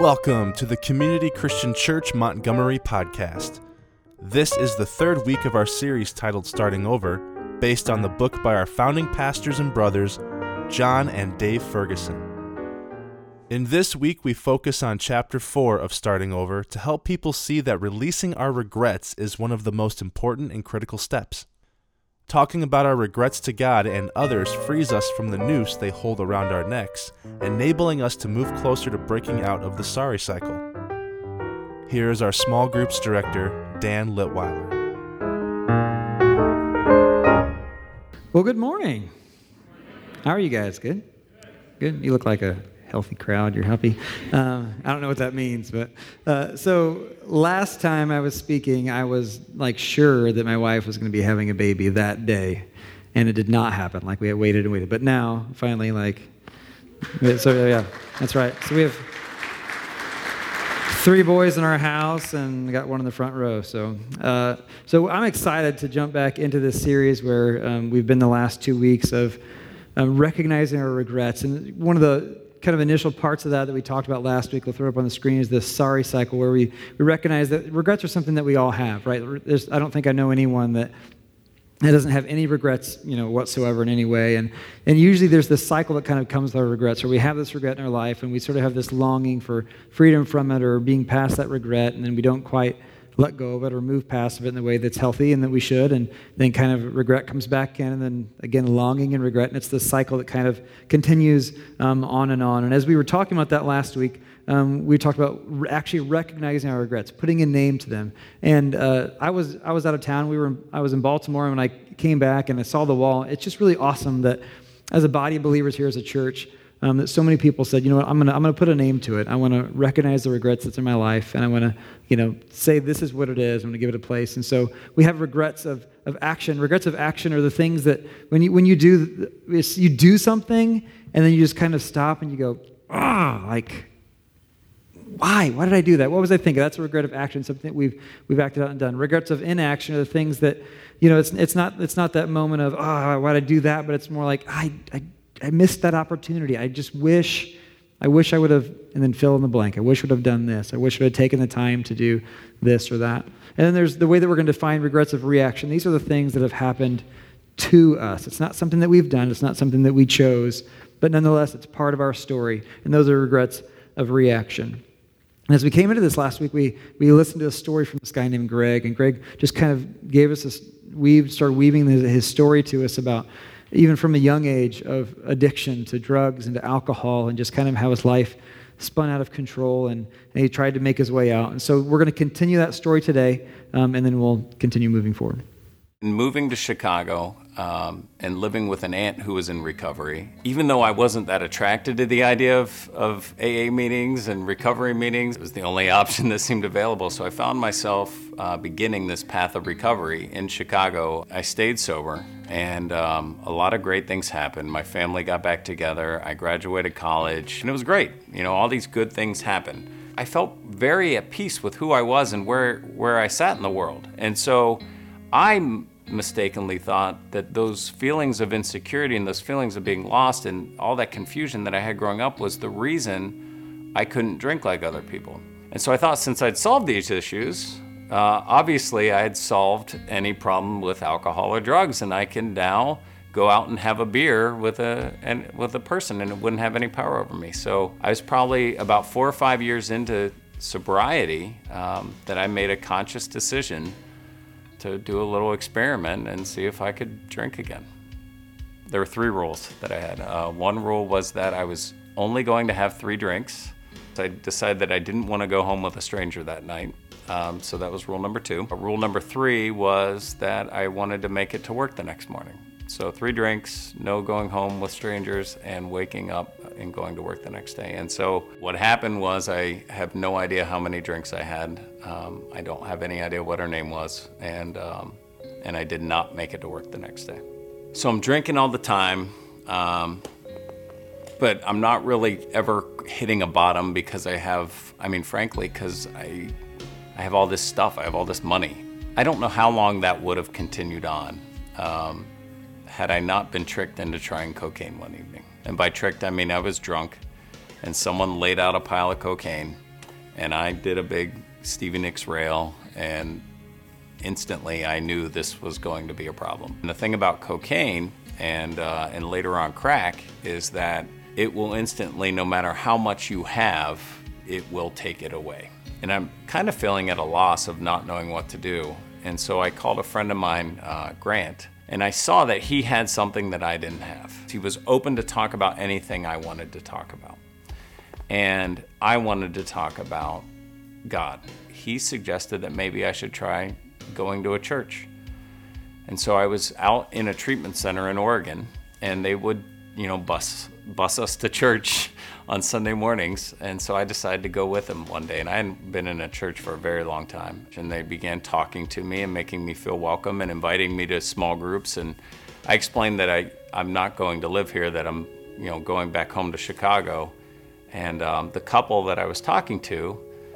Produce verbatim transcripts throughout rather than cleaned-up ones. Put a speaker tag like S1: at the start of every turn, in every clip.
S1: Welcome to the Community Christian Church Montgomery podcast. This is the third week of our series titled Starting Over, based on the book by our founding pastors and brothers, John and Dave Ferguson. In this week, we focus on chapter four of Starting Over to help people see that releasing our regrets is one of the most important and critical steps. Talking about our regrets to God and others frees us from the noose they hold around our necks, enabling us to move closer to breaking out of the sorry cycle. Here is our small groups director, Dan Litweiler.
S2: Well, good morning. How are you guys? Good? Good? You look like a healthy crowd. You're happy. Uh, I don't know what that means, but uh, so last time I was speaking, I was like sure that my wife was going to be having a baby that day, and it did not happen. Like we had waited and waited, but now finally, like, so yeah, that's right. So we have three boys in our house, and we got one in the front row. So, uh, so I'm excited to jump back into this series where um, we've been the last two weeks of um, recognizing our regrets, and one of the kind of initial parts of that that we talked about last week, we'll throw up on the screen, is this sorry cycle where we, we recognize that regrets are something that we all have, right? There's, I don't think I know anyone that, that doesn't have any regrets, you know, whatsoever in any way. And and usually there's this cycle that kind of comes with our regrets, where we have this regret in our life and we sort of have this longing for freedom from it or being past that regret, and then we don't quite let go of it or move past of it in the way that's healthy and that we should, and then kind of regret comes back in, and then again longing and regret, and it's this cycle that kind of continues um, on and on. And as we were talking about that last week, um, we talked about re- actually recognizing our regrets, putting a name to them. And uh, I was I was out of town. We were I was in Baltimore, and when I came back and I saw the wall, it's just really awesome that as a body of believers here as a church, Um, that so many people said, you know what, I'm gonna I'm gonna put a name to it. I want to recognize the regrets that's in my life, and I want to, you know, say this is what it is. I'm going to give it a place. And so we have regrets of of action. Regrets of action are the things that when you when you do you do something and then you just kind of stop and you go, ah, like, why? Why did I do that? What was I thinking? That's a regret of action. Something that we've we've acted out and done. Regrets of inaction are the things that, you know, it's it's not it's not that moment of ah, oh, why did I do that? But it's more like I I. I missed that opportunity. I just wish, I wish I would have, and then fill in the blank. I wish I would have done this. I wish I would have taken the time to do this or that. And then there's the way that we're going to define regrets of reaction. These are the things that have happened to us. It's not something that we've done. It's not something that we chose, but nonetheless, it's part of our story. And those are regrets of reaction. And as we came into this last week, we we listened to a story from this guy named Greg, and Greg just kind of gave us this, weave, started weaving his, his story to us about even from a young age of addiction to drugs and to alcohol, and just kind of how his life spun out of control, and, and he tried to make his way out. And so we're going to continue that story today, um, and then we'll continue moving forward.
S3: Moving to Chicago um, and living with an aunt who was in recovery, even though I wasn't that attracted to the idea of, of A A meetings and recovery meetings, it was the only option that seemed available. So I found myself uh, beginning this path of recovery in Chicago. I stayed sober, and um, a lot of great things happened. My family got back together. I graduated college, and it was great. You know, all these good things happened. I felt very at peace with who I was and where, where I sat in the world. And so I mistakenly thought that those feelings of insecurity and those feelings of being lost and all that confusion that I had growing up was the reason I couldn't drink like other people. And so I thought, since I'd solved these issues, uh, obviously I had solved any problem with alcohol or drugs, and I can now go out and have a beer with a and with a person, and it wouldn't have any power over me. So I was probably about four or five years into sobriety um, that I made a conscious decision to do a little experiment and see if I could drink again. There were three rules that I had. Uh, one rule was that I was only going to have three drinks. I decided that I didn't want to go home with a stranger that night. Um, so that was rule number two. Uh, rule number three was that I wanted to make it to work the next morning. So three drinks, no going home with strangers, and waking up and going to work the next day. And so what happened was, I have no idea how many drinks I had. Um, I don't have any idea what her name was, and um, and I did not make it to work the next day. So I'm drinking all the time, um, but I'm not really ever hitting a bottom because I have, I mean, frankly, because I, I have all this stuff, I have all this money. I don't know how long that would have continued on. Um, had I not been tricked into trying cocaine one evening. And by tricked, I mean I was drunk, and someone laid out a pile of cocaine, And I did a big Stevie Nicks rail, and instantly I knew this was going to be a problem. And the thing about cocaine and uh, and later on crack is that it will instantly, no matter how much you have, it will take it away. And I'm kind of feeling at a loss of not knowing what to do. And so I called a friend of mine, uh, Grant, and I saw that he had something that I didn't have. He was open to talk about anything I wanted to talk about. And I wanted to talk about God. He suggested that maybe I should try going to a church. And so I was out in a treatment center in Oregon, and they would, you know, bus bus us to church on Sunday mornings. And so I decided to go with them one day, and I hadn't been in a church for a very long time. And they began talking to me and making me feel welcome and inviting me to small groups. And I explained that I, I'm not going to live here, that I'm, you know, going back home to Chicago. And um, the couple that I was talking to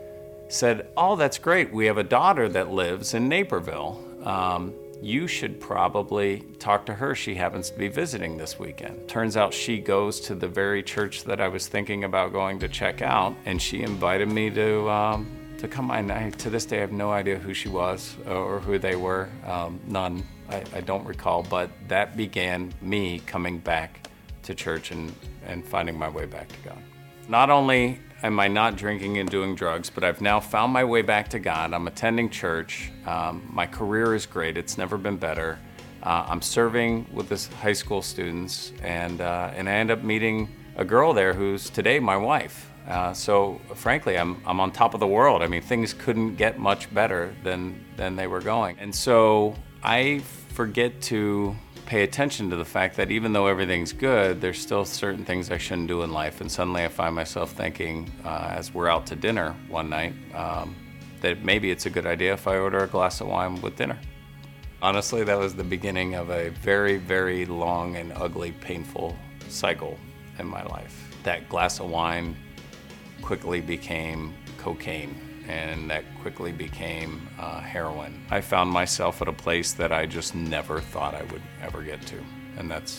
S3: said, "Oh, that's great. We have a daughter that lives in Naperville. Um, you should probably talk to her. She happens to be visiting this weekend." Turns out she goes to the very church that I was thinking about going to check out, and she invited me to um, to come. And I, to this day, I have no idea who she was or who they were. Um, none. I, I don't recall. But that began me coming back to church and, and finding my way back to God. Not only am I not drinking and doing drugs, but I've now found my way back to God. I'm attending church. Um, my career is great. It's never been better. Uh, I'm serving with this high school students, and uh, and I end up meeting a girl there who's today my wife. Uh, so frankly, I'm I'm on top of the world. I mean, things couldn't get much better than than they were going. And so I forget to pay attention to the fact that even though everything's good, there's still certain things I shouldn't do in life. And suddenly I find myself thinking, uh, as we're out to dinner one night, um, that maybe it's a good idea if I order a glass of wine with dinner. Honestly, that was the beginning of a very, very long and ugly, painful cycle in my life. That glass of wine quickly became cocaine, and that quickly became uh, heroin. I found myself at a place that I just never thought I would ever get to, and that's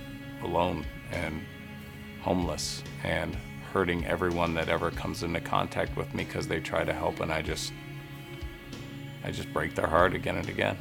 S3: alone and homeless and hurting everyone that ever comes into contact with me because they try to help, and I just, I just break their heart again and again.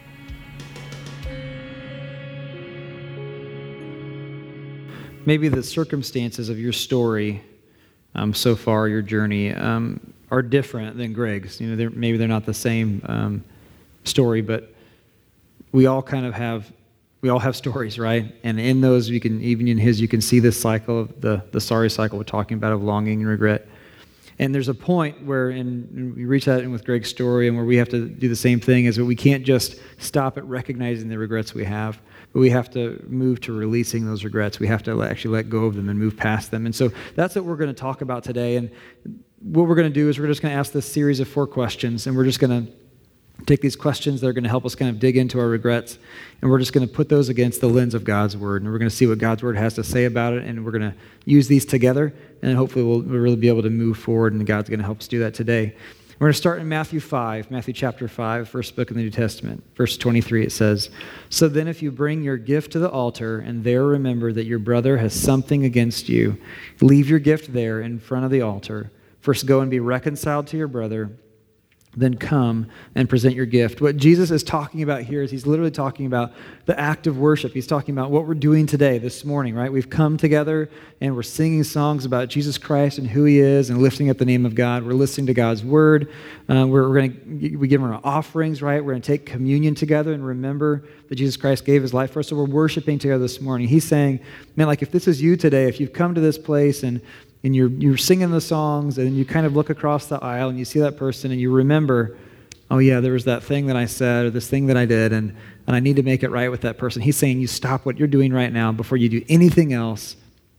S2: Maybe the circumstances of your story um, so far, your journey, um, are different than Greg's. You know, they're, maybe they're not the same um, story, but we all kind of have, we all have stories, right? And in those, you can, even in his, you can see this cycle of the the sorry cycle we're talking about of longing and regret. And there's a point where, in we reach that in with Greg's story, and where we have to do the same thing, is that we can't just stop at recognizing the regrets we have, but we have to move to releasing those regrets. We have to actually let go of them and move past them. And so that's what we're going to talk about today. And what we're going to do is we're just going to ask this series of four questions, and we're just going to take these questions that are going to help us kind of dig into our regrets, and we're just going to put those against the lens of God's Word, and we're going to see what God's Word has to say about it, and we're going to use these together, and then hopefully we'll, we'll really be able to move forward, and God's going to help us do that today. We're going to start in Matthew five, Matthew chapter five, first book in the New Testament. Verse twenty-three, it says, "So then if you bring your gift to the altar and there remember that your brother has something against you, leave your gift there in front of the altar. First go and be reconciled to your brother, then come and present your gift." What Jesus is talking about here is he's literally talking about the act of worship. He's talking about what we're doing today, this morning, right? We've come together and we're singing songs about Jesus Christ and who he is and lifting up the name of God. We're listening to God's word. Uh, we're, we're going to we give him our offerings, right? We're going to take communion together and remember that Jesus Christ gave his life for us. So we're worshiping together this morning. He's saying, man, like if this is you today, if you've come to this place and and you're you're singing the songs, and you kind of look across the aisle and you see that person and you remember, oh yeah, there was that thing that I said or this thing that I did, and, and I need to make it right with that person. He's saying you stop what you're doing right now before you do anything else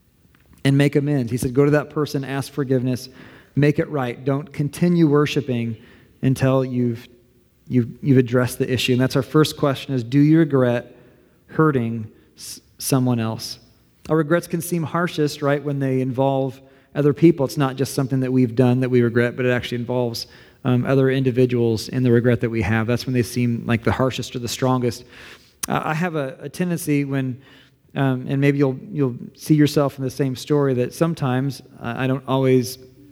S2: and make amends. He said go to that person, ask forgiveness, make it right. Don't continue worshiping until you've you've you've addressed the issue. And that's our first question: is do you regret hurting s- someone else? Our regrets can seem harshest, right, when they involve other people. It's not just something that we've done that we regret, but it actually involves um, other individuals in the regret that we have. That's when they seem like the harshest or the strongest. Uh, I have a, a tendency when, um, and maybe you'll you'll see yourself in the same story, that sometimes uh, I don't always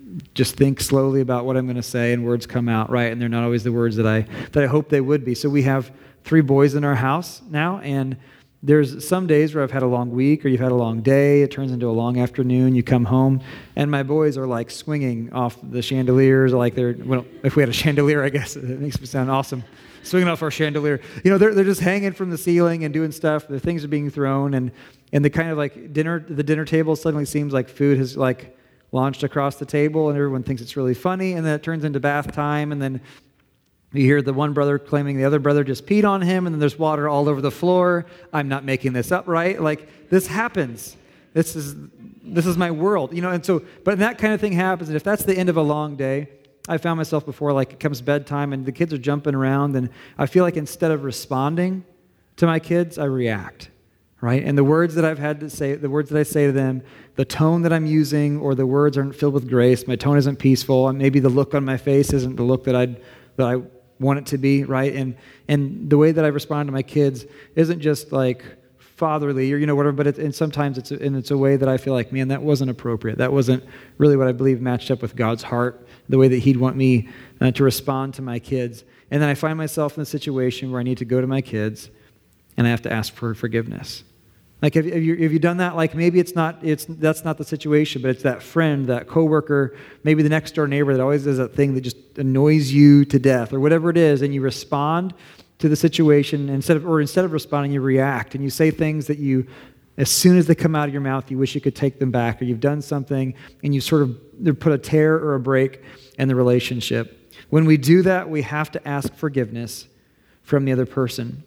S2: just think slowly about what I'm going to say, and words come out, right? And they're not always the words that I that I hope they would be. So we have three boys in our house now, and there's some days where I've had a long week or you've had a long day. It turns into a long afternoon. You come home, and my boys are like swinging off the chandeliers, like they're, well, if we had a chandelier, I guess, it makes me sound awesome. Swinging off our chandelier. You know, they're they're just hanging from the ceiling and doing stuff. The things are being thrown, and and the kind of like dinner, the dinner table suddenly seems like food has like launched across the table, and everyone thinks it's really funny, and then it turns into bath time, and then you hear the one brother claiming the other brother just peed on him, and then there's water all over the floor. I'm not making this up, right? Like, this happens. This is this is my world, you know. And so, but that kind of thing happens, and if that's the end of a long day, I found myself before, like, it comes bedtime, and the kids are jumping around, and I feel like instead of responding to my kids, I react, right? And the words that I've had to say, the words that I say to them, the tone that I'm using, or the words aren't filled with grace, my tone isn't peaceful, and maybe the look on my face isn't the look that I'd that I want it to be, right? And and the way that I respond to my kids isn't just like fatherly or, you know, whatever, but it, and sometimes it's, and it's a way that I feel like, man, that wasn't appropriate. That wasn't really what I believe matched up with God's heart, the way that he'd want me uh, to respond to my kids. And then I find myself in a situation where I need to go to my kids and I have to ask for forgiveness. Like, have you, have you, have you done that? Like, maybe it's not, it's that's not the situation, but it's that friend, that coworker, maybe the next door neighbor that always does that thing that just annoys you to death, or whatever it is, and you respond to the situation instead of, or instead of responding, you react, and you say things that you, as soon as they come out of your mouth, you wish you could take them back, or you've done something, and you sort of put a tear or a break in the relationship. When we do that, we have to ask forgiveness from the other person.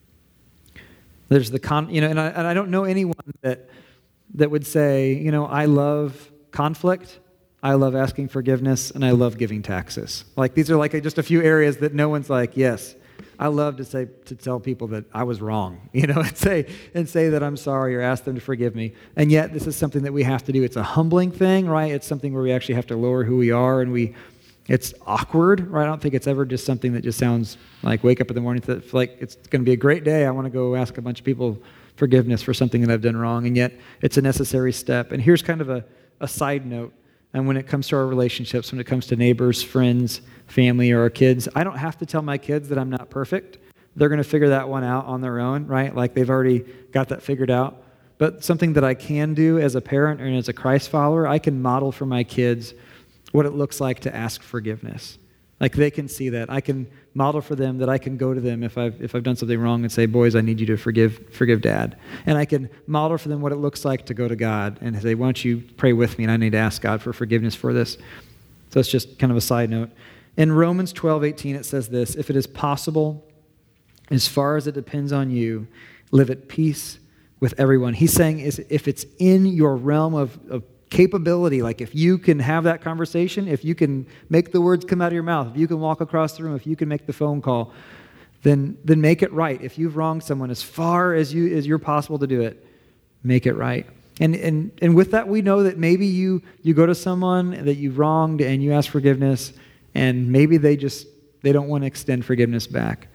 S2: There's the con, you know, and I, and I don't know anyone that that would say, you know, I love conflict, I love asking forgiveness, and I love giving taxes. Like, these are like just a few areas that no one's like, yes, I love to say, to tell people that I was wrong, you know, and say and say that I'm sorry or ask them to forgive me. And yet, this is something that we have to do. It's a humbling thing, right? It's something where we actually have to lower who we are, and we. It's awkward, right? I don't think it's ever just something that just sounds like wake up in the morning, like it's going to be a great day. I want to go ask a bunch of people forgiveness for something that I've done wrong, and yet it's a necessary step. And here's kind of a, a side note. And when it comes to our relationships, when it comes to neighbors, friends, family, or our kids, I don't have to tell my kids that I'm not perfect. They're going to figure that one out on their own, right? Like, they've already got that figured out. But something that I can do as a parent and as a Christ follower, I can model for my kids what it looks like to ask forgiveness. Like, they can see that. I can model for them that I can go to them if I've if I've done something wrong and say, boys, I need you to forgive forgive Dad. And I can model for them what it looks like to go to God and say, why don't you pray with me, and I need to ask God for forgiveness for this. So it's just kind of a side note. In Romans twelve eighteen, it says this: if it is possible, as far as it depends on you, live at peace with everyone. He's saying is if it's in your realm of, of capability, like if you can have that conversation, if you can make the words come out of your mouth, if you can walk across the room, if you can make the phone call, then then make it right. If you've wronged someone, as far as you as you're possible to do it, make it right. And and and with that, we know that maybe you you go to someone that you've wronged and you ask forgiveness, and maybe they just they don't want to extend forgiveness back.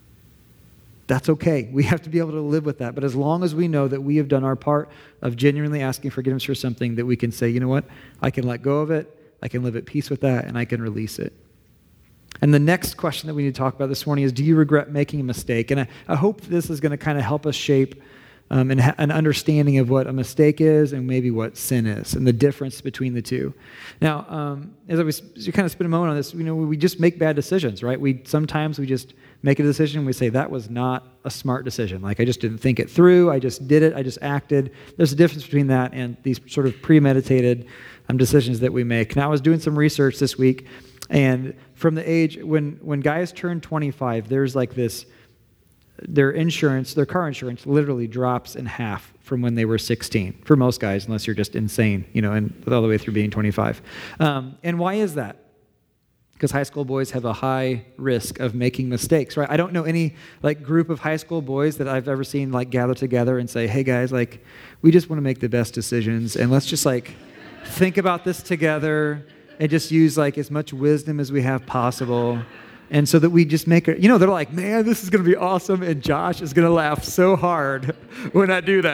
S2: That's okay. We have to be able to live with that. But as long as we know that we have done our part of genuinely asking forgiveness for something, that we can say, you know what, I can let go of it, I can live at peace with that, and I can release it. And the next question that we need to talk about this morning is, do you regret making a mistake? And I, I hope this is going to kind of help us shape um, an, an understanding of what a mistake is and maybe what sin is and the difference between the two. Now, um, as I was kind of spend a moment on this, you know, we just make bad decisions, right? We sometimes we just make a decision and we say, that was not a smart decision. Like, I just didn't think it through. I just did it. I just acted. There's a difference between that and these sort of premeditated um, decisions that we make. Now, I was doing some research this week, and from the age, when, when guys turn twenty-five, there's like this, their insurance, their car insurance literally drops in half from when they were sixteen, for most guys, unless you're just insane, you know, and all the way through being twenty-five. Um, and why is that? Because high school boys have a high risk of making mistakes, right? I don't know any like group of high school boys that I've ever seen like gather together and say, hey guys, like, we just want to make the best decisions, and let's just like think about this together and just use like as much wisdom as we have possible. And so that we just make it, you know, they're like, man, this is going to be awesome, and Josh is going to laugh so hard when I do that.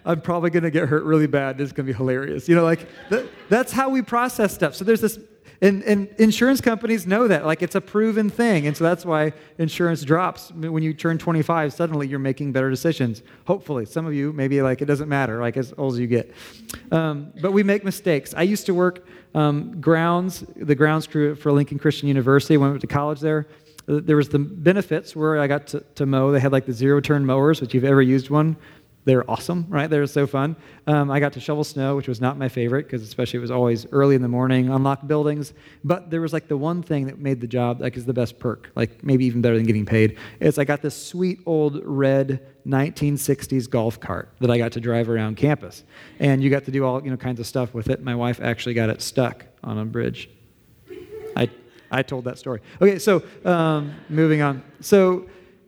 S2: I'm probably going to get hurt really bad. This is going to be hilarious. You know, like that, that's how we process stuff. So there's this, and, and insurance companies know that. Like it's a proven thing. And so that's why insurance drops. When you turn twenty-five, suddenly you're making better decisions. Hopefully. Some of you, maybe like it doesn't matter, like as old as you get. Um, but we make mistakes. I used to work um, grounds, the grounds crew for Lincoln Christian University when I went to college there. There was the benefits where I got to, to mow. They had like the zero-turn mowers, which you've ever used one. They're awesome, right? They're so fun. Um, I got to shovel snow, which was not my favorite because especially it was always early in the morning, unlock buildings. But there was like the one thing that made the job like is the best perk, like maybe even better than getting paid. Is I got this sweet old red nineteen sixties golf cart that I got to drive around campus. And you got to do all you know kinds of stuff with it. My wife actually got it stuck on a bridge. I I told that story. Okay, so um, moving on. So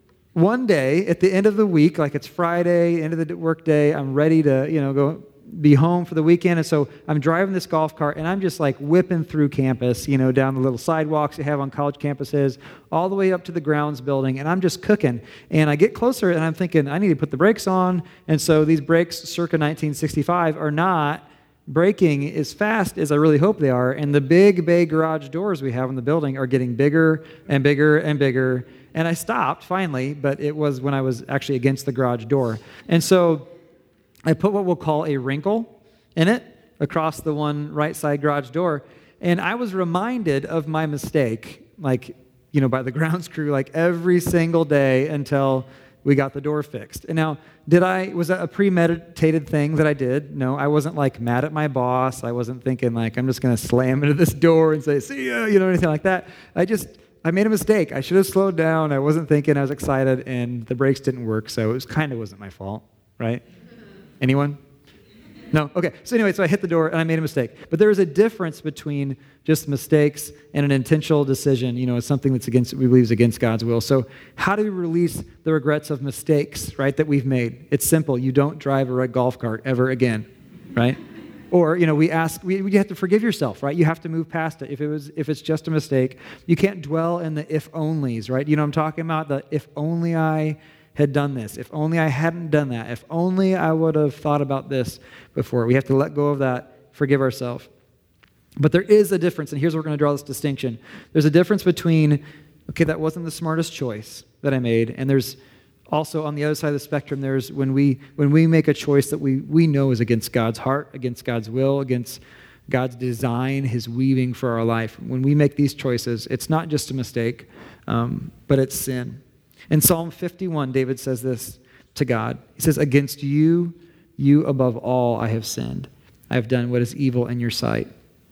S2: one day at the end of the week, like it's Friday, end of the work day, I'm ready to, you know, go be home for the weekend. And so I'm driving this golf cart and I'm just like whipping through campus, you know, down the little sidewalks you have on college campuses, all the way up to the grounds building. And I'm just cooking. And I get closer and I'm thinking, I need to put the brakes on. And so these brakes circa nineteen sixty-five are not braking as fast as I really hope they are. And the big bay garage doors we have in the building are getting bigger and bigger and bigger. And I stopped finally, but it was when I was actually against the garage door. And so I put what we'll call a wrinkle in it across the one right side garage door. And I was reminded of my mistake, like, you know, by the grounds crew, like every single day until we got the door fixed. And now, did I, was that a premeditated thing that I did? No, I wasn't like mad at my boss. I wasn't thinking like, I'm just going to slam into this door and say, see ya, you know, anything like that. I just, I made a mistake. I should have slowed down. I wasn't thinking. I was excited, and the brakes didn't work, so it was kind of wasn't my fault, right? Anyone? No? Okay. So anyway, so I hit the door, and I made a mistake. But there is a difference between just mistakes and an intentional decision. You know, it's something that's against, we believe is against God's will. So how do we release the regrets of mistakes, right, that we've made? It's simple. You don't drive a red golf cart ever again, right? Or, you know, we ask, we, you have to forgive yourself, right? You have to move past it. If it was, if it's just a mistake, you can't dwell in the if-onlys, right? You know what I'm talking about? The if only I had done this. If only I hadn't done that. If only I would have thought about this before. We have to let go of that, forgive ourselves. But there is a difference, and here's where we're going to draw this distinction. There's a difference between, okay, that wasn't the smartest choice that I made, and there's also, on the other side of the spectrum, there's when we when we make a choice that we, we know is against God's heart, against God's will, against God's design, His weaving for our life. When we make these choices, it's not just a mistake, um, but it's sin. In Psalm fifty-one, David says this to God. He says, against you, you above all, I have sinned. I have done what is evil in your sight.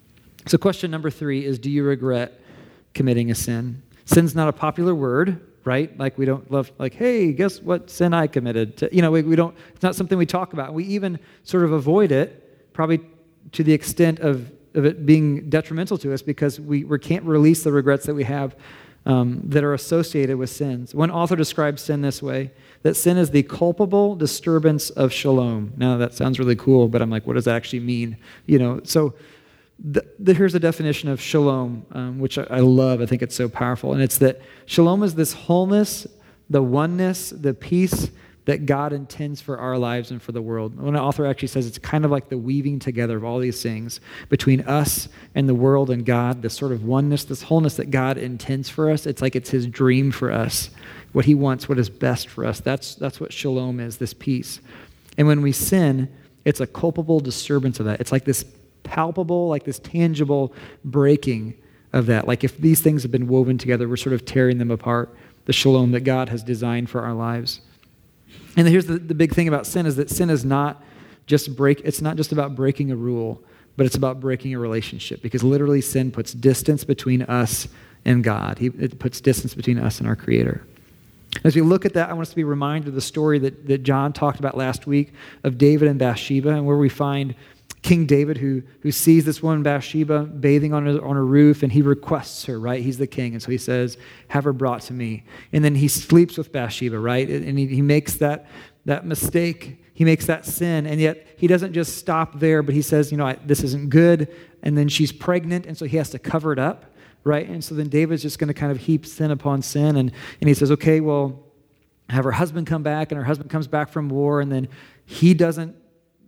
S2: So question number three is, do you regret committing a sin? Sin's not a popular word, right? Like we don't love, like, hey, guess what sin I committed? To, you know, we, we don't, it's not something we talk about. We even sort of avoid it, probably to the extent of, of it being detrimental to us because we, we can't release the regrets that we have um, that are associated with sins. One author describes sin this way, that sin is the culpable disturbance of shalom. Now that sounds really cool, but I'm like, what does that actually mean? You know, so The, the, here's a definition of shalom, um, which I, I love. I think it's so powerful. And it's that shalom is this wholeness, the oneness, the peace that God intends for our lives and for the world. One author actually says it's kind of like the weaving together of all these things between us and the world and God, this sort of oneness, this wholeness that God intends for us. It's like it's His dream for us, what He wants, what is best for us. That's, that's what shalom is, this peace. And when we sin, it's a culpable disturbance of that. It's like this palpable, like this tangible breaking of that. Like if these things have been woven together, we're sort of tearing them apart, the shalom that God has designed for our lives. And here's the, the big thing about sin is that sin is not just break, it's not just about breaking a rule, but it's about breaking a relationship because literally sin puts distance between us and God. He, it puts distance between us and our Creator. As we look at that, I want us to be reminded of the story that, that John talked about last week of David and Bathsheba, and where we find King David, who, who sees this woman Bathsheba bathing on a, on a roof, and he requests her, right? He's the king, and so he says, have her brought to me. And then he sleeps with Bathsheba, right? And he, he makes that, that mistake, he makes that sin, and yet he doesn't just stop there, but he says, you know, I, this isn't good, and then she's pregnant, and so he has to cover it up, right? And so then David's just going to kind of heap sin upon sin, and, and he says, okay, well, have her husband come back, and her husband comes back from war, and then he doesn't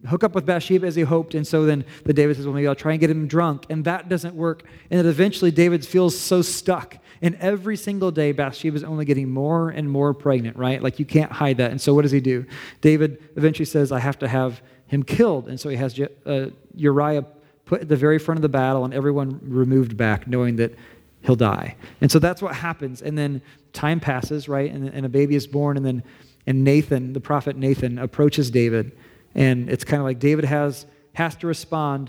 S2: hook up with Bathsheba as he hoped, and so then the David says, well, maybe I'll try and get him drunk, and that doesn't work. And then eventually David feels so stuck, and every single day Bathsheba's only getting more and more pregnant, right? Like you can't hide that. And so what does he do? David eventually says, I have to have him killed, and so he has uh, Uriah put at the very front of the battle and everyone removed back, knowing that he'll die. And so that's what happens. And then time passes, right? And, and a baby is born, and then and Nathan, the prophet Nathan, approaches David. And it's kind of like David has has to respond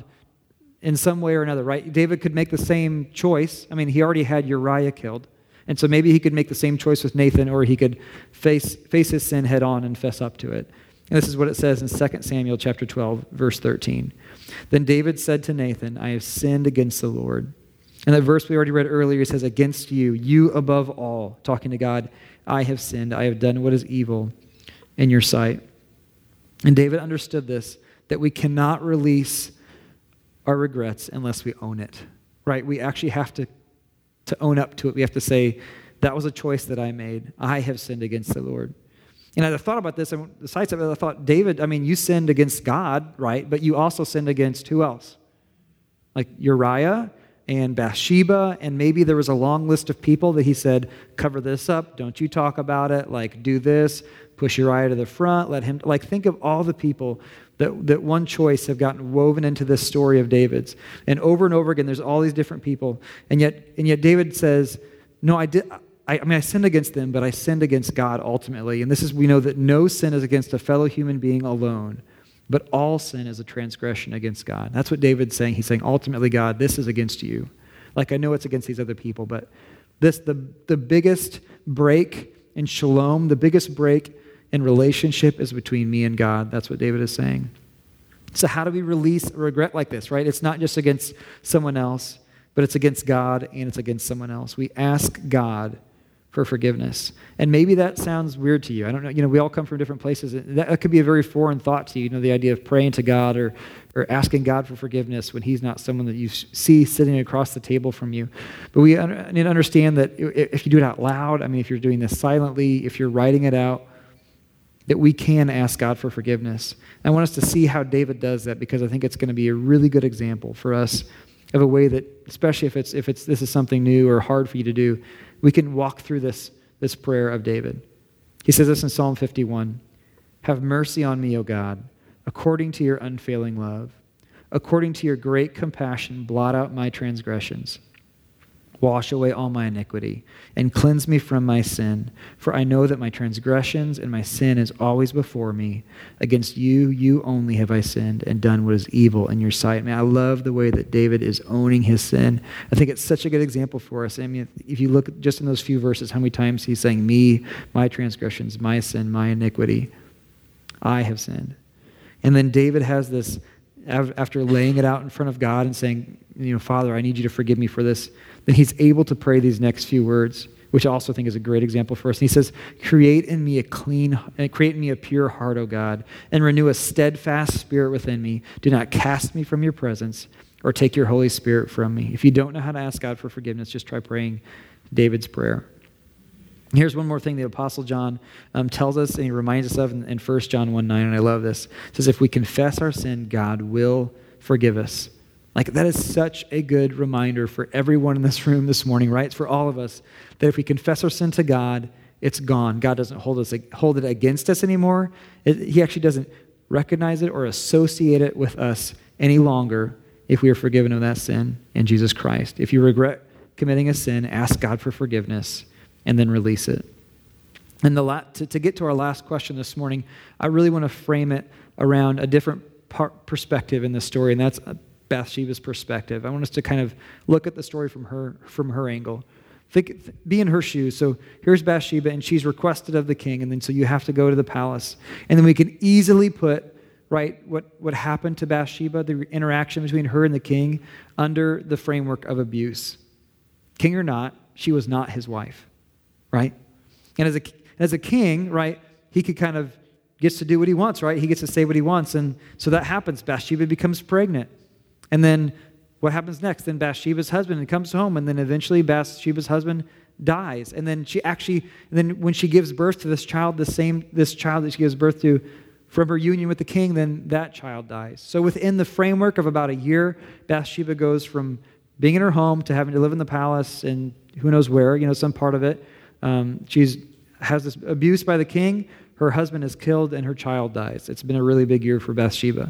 S2: in some way or another, right? David could make the same choice. I mean, he already had Uriah killed. And so maybe he could make the same choice with Nathan, or he could face face his sin head on and fess up to it. And this is what it says in Second Samuel chapter twelve, verse thirteen. Then David said to Nathan, I have sinned against the Lord. And that verse we already read earlier, it says, against you, you above all, talking to God, I have sinned. I have done what is evil in your sight. And David understood this, that we cannot release our regrets unless we own it, right? We actually have to, to own up to it. We have to say, that was a choice that I made. I have sinned against the Lord. And as I thought about this, I, the sides of it, I thought, David, I mean, you sinned against God, right? But you also sinned against who else? Like Uriah and Bathsheba, and maybe there was a long list of people that he said, cover this up, don't you talk about it, like do this, push Uriah to the front, let him, like think of all the people that, that one choice have gotten woven into this story of David's. And over and over again, there's all these different people. And yet, and yet David says, no, I did, I, I mean, I sinned against them, but I sinned against God ultimately. And this is, we know that no sin is against a fellow human being alone, but all sin is a transgression against God. That's what David's saying. He's saying, ultimately, God, this is against you. Like, I know it's against these other people, but this, the, the biggest break in shalom, the biggest break in relationship is between me and God. That's what David is saying. So how do we release a regret like this, right? It's not just against someone else, but it's against God and it's against someone else. We ask God for forgiveness. And maybe that sounds weird to you. I don't know. You know, we all come from different places. That, that could be a very foreign thought to you, you know, the idea of praying to God or, or asking God for forgiveness when he's not someone that you see sitting across the table from you. But we un- need to understand that if you do it out loud, I mean, if you're doing this silently, if you're writing it out, that we can ask God for forgiveness. I want us to see how David does that, because I think it's going to be a really good example for us of a way that, especially if it's if it's this is something new or hard for you to do, we can walk through this, this prayer of David. He says this in Psalm fifty-one, have mercy on me, O God, according to your unfailing love. According to your great compassion, blot out my transgressions. Wash away all my iniquity and cleanse me from my sin. For I know that my transgressions and my sin is always before me. Against you, you only have I sinned and done what is evil in your sight. Man, I love the way that David is owning his sin. I think it's such a good example for us. I mean, if you look just in those few verses, how many times he's saying, me, my transgressions, my sin, my iniquity, I have sinned. And then David has this, after laying it out in front of God and saying, you know, Father, I need you to forgive me for this, then he's able to pray these next few words, which I also think is a great example for us. And he says, create in me a clean, create in me a pure heart, O God, and renew a steadfast spirit within me. Do not cast me from your presence or take your Holy Spirit from me. If you don't know how to ask God for forgiveness, just try praying David's prayer. Here's one more thing the Apostle John um, tells us, and he reminds us of in, in First John one nine, and I love this. It says, if we confess our sin, God will forgive us. Like, that is such a good reminder for everyone in this room this morning, right? It's for all of us, that if we confess our sin to God, it's gone. God doesn't hold us hold it against us anymore. It, he actually doesn't recognize it or associate it with us any longer if we are forgiven of that sin in Jesus Christ. If you regret committing a sin, ask God for forgiveness and then release it. And the la- to, to get to our last question this morning, I really want to frame it around a different part, perspective in the story, and that's Bathsheba's perspective. I want us to kind of look at the story from her from her angle. Think, be in her shoes. So here's Bathsheba, and she's requested of the king, and then so you have to go to the palace. And then we can easily put, right, what, what happened to Bathsheba, the interaction between her and the king, under the framework of abuse. King or not, she was not his wife, right? And as a, as a king, right, he could kind of gets to do what he wants, right? He gets to say what he wants, and so that happens. Bathsheba becomes pregnant. And then what happens next? Then Bathsheba's husband comes home, and then eventually Bathsheba's husband dies. And then she actually, and then when she gives birth to this child, the same this child that she gives birth to from her union with the king, then that child dies. So within the framework of about a year, Bathsheba goes from being in her home to having to live in the palace and who knows where, you know, some part of it. Um, she's has this abuse by the king. Her husband is killed and her child dies. It's been a really big year for Bathsheba.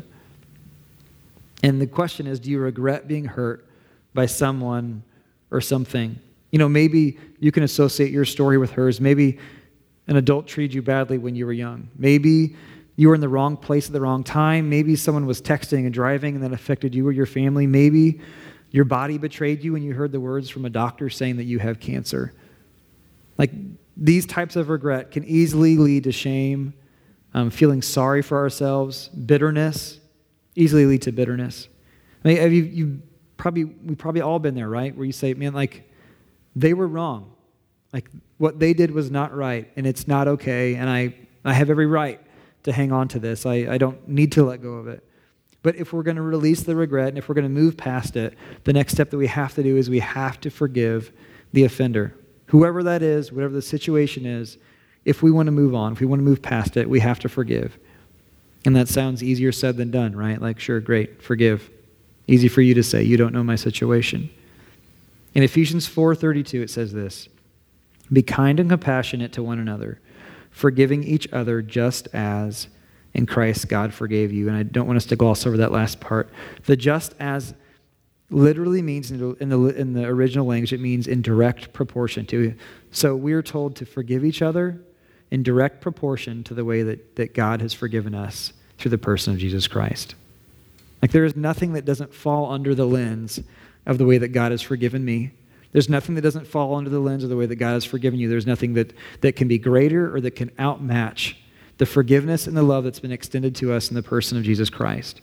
S2: And the question is, do you regret being hurt by someone or something? You know, maybe you can associate your story with hers. Maybe an adult treated you badly when you were young. Maybe you were in the wrong place at the wrong time. Maybe someone was texting and driving and that affected you or your family. Maybe your body betrayed you when you heard the words from a doctor saying that you have cancer. Like, these types of regret can easily lead to shame, um, feeling sorry for ourselves, bitterness, easily lead to bitterness. I mean, have you, you probably, we've probably all been there, right? Where you say, man, like, they were wrong. Like, what they did was not right, and it's not okay, and I, I have every right to hang on to this. I, I don't need to let go of it. But if we're going to release the regret, and if we're going to move past it, the next step that we have to do is we have to forgive the offender. Whoever that is, whatever the situation is, if we want to move on, if we want to move past it, we have to forgive. And that sounds easier said than done, right? Like, sure, great, forgive. Easy for you to say, you don't know my situation. In Ephesians four thirty-two, it says this, be kind and compassionate to one another, forgiving each other just as in Christ God forgave you. And I don't want us to gloss over that last part. The just as literally means, in the, in the, in the original language, it means in direct proportion to. So we are told to forgive each other in direct proportion to the way that, that God has forgiven us through the person of Jesus Christ. Like, there is nothing that doesn't fall under the lens of the way that God has forgiven me. There's nothing that doesn't fall under the lens of the way that God has forgiven you. There's nothing that, that can be greater or that can outmatch the forgiveness and the love that's been extended to us in the person of Jesus Christ.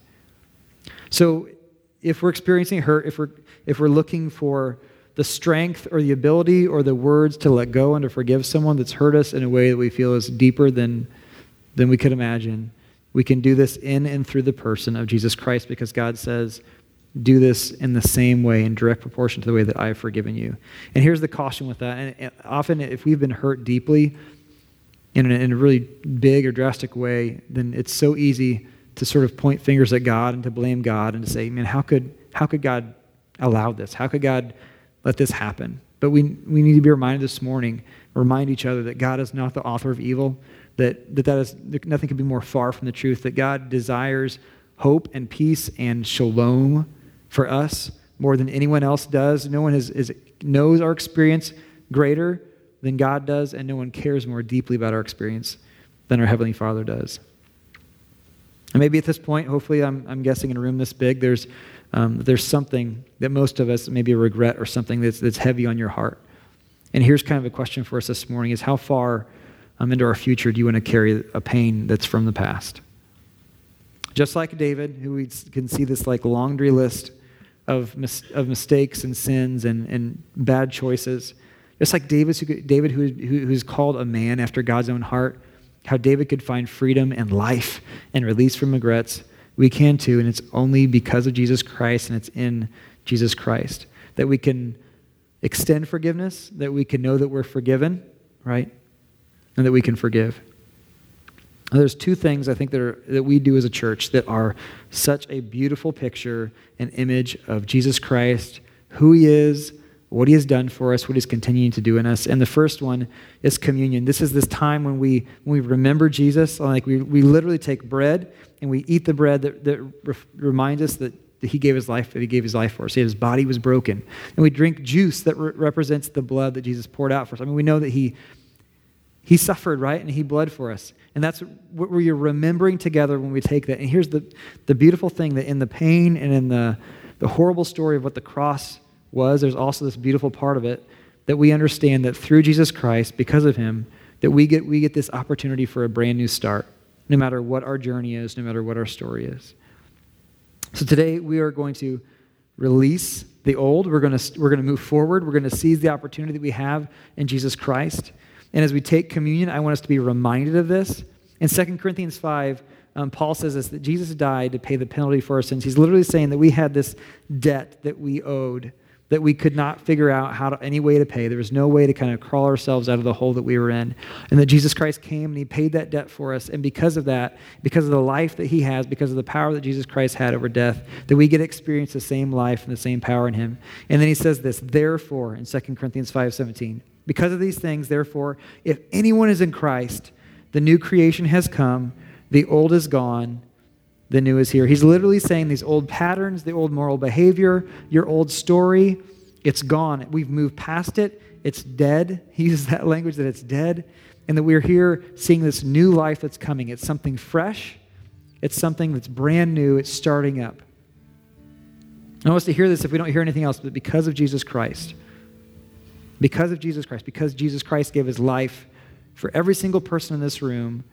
S2: So if we're experiencing hurt, if we're, if we're looking for the strength or the ability or the words to let go and to forgive someone that's hurt us in a way that we feel is deeper than, than we could imagine, we can do this in and through the person of Jesus Christ, because God says, do this in the same way, in direct proportion to the way that I have forgiven you. And here's the caution with that. And often if we've been hurt deeply in a, in a really big or drastic way, then it's so easy to sort of point fingers at God and to blame God and to say, man, how could how could God allow this? How could God let this happen? But we we need to be reminded this morning, remind each other that God is not the author of evil, that that, that is, nothing could be more far from the truth, that God desires hope and peace and shalom for us more than anyone else does. No one is, is knows our experience greater than God does, and no one cares more deeply about our experience than our Heavenly Father does. And maybe at this point, hopefully I'm, I'm guessing in a room this big, there's um, there's something that most of us, maybe a regret or something that's, that's heavy on your heart. And here's kind of a question for us this morning is, how far um, into our future do you want to carry a pain that's from the past? Just like David, who we can see this like laundry list of mis- of mistakes and sins and, and bad choices. Just like David, who, David who, who, who's called a man after God's own heart, how David could find freedom and life and release from regrets, we can too, and it's only because of Jesus Christ, and it's in Jesus Christ that we can extend forgiveness, that we can know that we're forgiven, right? And that we can forgive. Now, there's two things I think that, are, that we do as a church that are such a beautiful picture and image of Jesus Christ, who he is, what he has done for us, what he's continuing to do in us. And the first one is communion. This is this time when we when we remember Jesus. Like we, we literally take bread and we eat the bread that, that re- reminds us that, that he gave his life, that he gave his life for us. His body was broken. And we drink juice that re- represents the blood that Jesus poured out for us. I mean, we know that he he suffered, right? And he bled for us. And that's what we're remembering together when we take that. And here's the, the beautiful thing, that in the pain and in the, the horrible story of what the cross was, there's also this beautiful part of it that we understand that through Jesus Christ, because of him, that we get we get this opportunity for a brand new start, no matter what our journey is, no matter what our story is. So today we are going to release the old. We're going to we're going to move forward. We're going to seize the opportunity that we have in Jesus Christ. And as we take communion, I want us to be reminded of this. In Second Corinthians five, Um, Paul says this, that Jesus died to pay the penalty for our sins. He's literally saying that we had this debt that we owed, that we could not figure out how to, any way to pay. There was no way to kind of crawl ourselves out of the hole that we were in. And that Jesus Christ came and he paid that debt for us. And because of that, because of the life that he has, because of the power that Jesus Christ had over death, that we get to experience the same life and the same power in him. And then he says this, therefore, in Second Corinthians five seventeen, because of these things, therefore, if anyone is in Christ, the new creation has come, the old is gone, the new is here. He's literally saying these old patterns, the old moral behavior, your old story, it's gone. We've moved past it. It's dead. He uses that language that it's dead. And that we're here seeing this new life that's coming. It's something fresh. It's something that's brand new. It's starting up. I want us to hear this if we don't hear anything else, but because of Jesus Christ, because of Jesus Christ, because Jesus Christ gave his life for every single person in this room,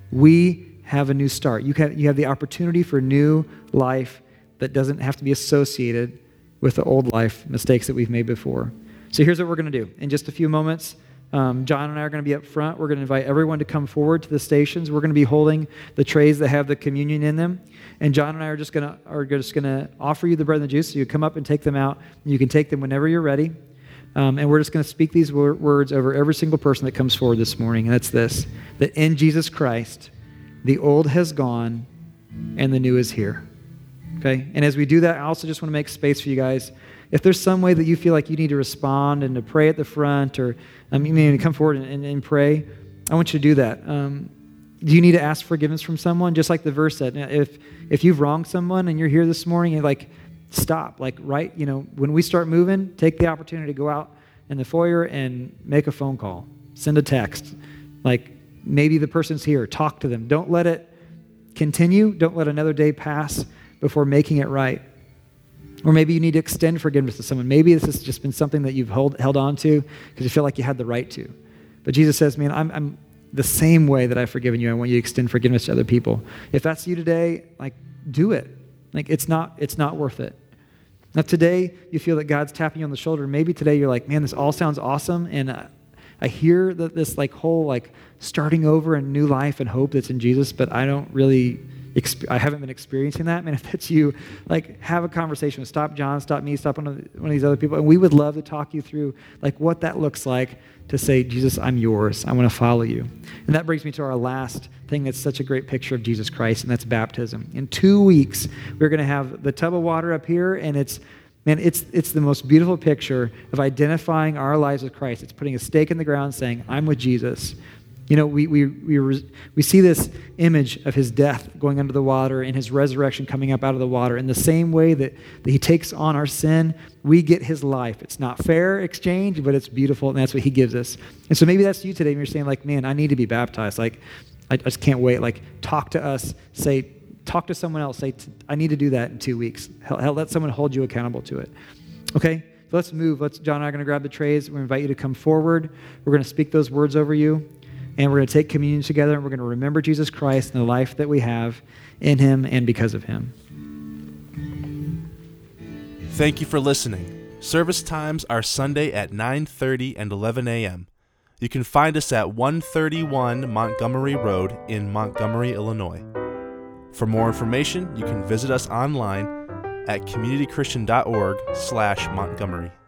S2: we have a new start. You have, you have the opportunity for new life that doesn't have to be associated with the old life mistakes that we've made before. So here's what we're going to do. In just a few moments, um, John and I are going to be up front. We're going to invite everyone to come forward to the stations. We're going to be holding the trays that have the communion in them. And John and I are just going to are just going to offer you the bread and the juice. So you come up and take them out. You can take them whenever you're ready. Um, and we're just going to speak these wor- words over every single person that comes forward this morning. And that's this, that in Jesus Christ, the old has gone and the new is here. Okay? And as we do that, I also just want to make space for you guys. If there's some way that you feel like you need to respond and to pray at the front, or um, you need to come forward and, and, and pray, I want you to do that. Um, do you need to ask forgiveness from someone? Just like the verse said, if if you've wronged someone and you're here this morning, and like, stop. Like, right, you know, when we start moving, take the opportunity to go out in the foyer and make a phone call, send a text. Like, maybe the person's here. Talk to them. Don't let it continue. Don't let another day pass before making it right. Or maybe you need to extend forgiveness to someone. Maybe this has just been something that you've held, held on to because you feel like you had the right to. But Jesus says, man, I'm, I'm the same way that I've forgiven you. I want you to extend forgiveness to other people. If that's you today, like, do it. Like, it's not, it's not worth it. Now, today, you feel that God's tapping you on the shoulder. Maybe today you're like, man, this all sounds awesome. And uh, I hear that this like whole like starting over and new life and hope that's in Jesus, but I don't really, exp- I haven't been experiencing that. Man, if that's you, like, have a conversation with, stop John, stop me, stop one of, the, one of these other people. And we would love to talk you through like what that looks like to say, Jesus, I'm yours. I want to follow you. And that brings me to our last thing that's such a great picture of Jesus Christ, and that's baptism. In two weeks, we're going to have the tub of water up here, and it's, man, it's it's the most beautiful picture of identifying our lives with Christ. It's putting a stake in the ground saying, I'm with Jesus. You know, we we we we see this image of his death going under the water and his resurrection coming up out of the water. In the same way that, that he takes on our sin, we get his life. It's not fair exchange, but it's beautiful, and that's what he gives us. And so maybe that's you today, and you're saying like, man, I need to be baptized. Like, I, I just can't wait. Like, talk to us. Say, talk to someone else. Say, I need to do that in two weeks. Hell, hell, let someone hold you accountable to it. Okay? So let's move. Let's. John and I are going to grab the trays. We invite you to come forward. We're going to speak those words over you. And we're going to take communion together, and we're going to remember Jesus Christ and the life that we have in him and because of him.
S1: Thank you for listening. Service times are Sunday at nine thirty and eleven a.m. You can find us at one thirty-one Montgomery Road in Montgomery, Illinois. For more information, you can visit us online at communitychristian dot org slash Montgomery.